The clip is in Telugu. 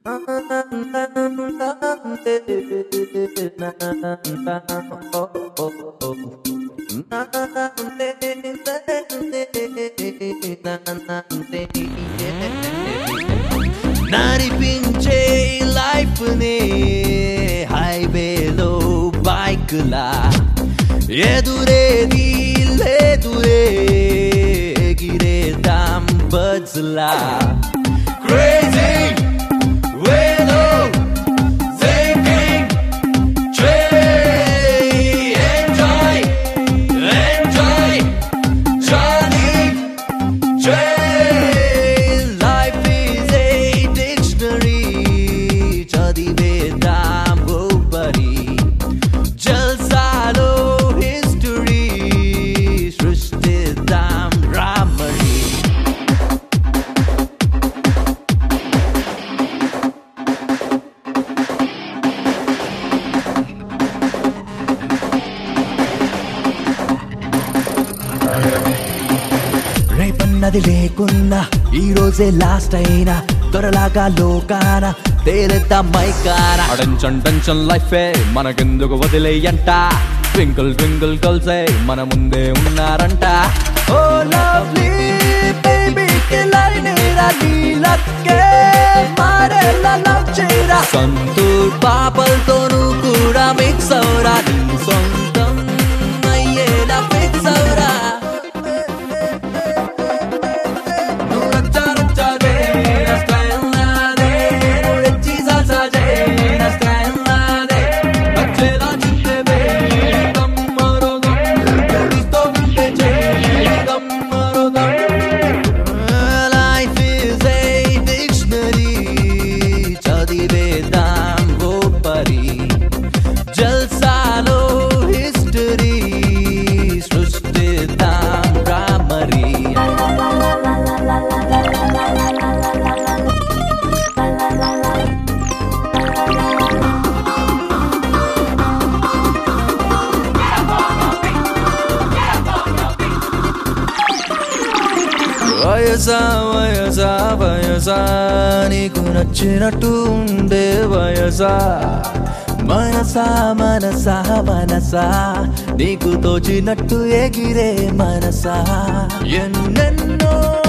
నడిపించే లైఫ్ నే హైవేలో బైక్ లా ఎదురేది లేదురే ఎగిరేద్దాం బర్డ్స్ లా crazy weirdo thinking enjoy Johnny J. Life is a dictionary చదివేద్దాం బొబ్బరి జల్సాలో హిస్టరీ సృష్టిద్దాం రామరి రేపన్నది లేకున్నా ఈ రోజే లాస్ట్ అయినా త్వరలాగా లోకాన తేలేద్దాం మైకాన టెన్షన్ లైఫే మనకెందుకు వదిలేయంట ట్వింకిల్ ట్వింకిల్ కలిసే మన ముందే ఉన్నారంట ఓ లవ్లీ బేబీ కిలైనేరా నీలక్కే మారేలా లవ్ చేయరా సంతూర్ పాపలతోనూ కూడా మిక్స్ అవురా నీ సొంతం అయ్యేలా ఫిక్స్ అవురా జల్సాలో హిస్టరీ సృష్టిద్దాం రామరి వయసా వయసా వయసా నీకు నచ్చినట్టు ఉండే వయసా మనసా మనసా మనసా నీకు తోచినట్టు ఎగిరే మనసా ఎన్నెన్నో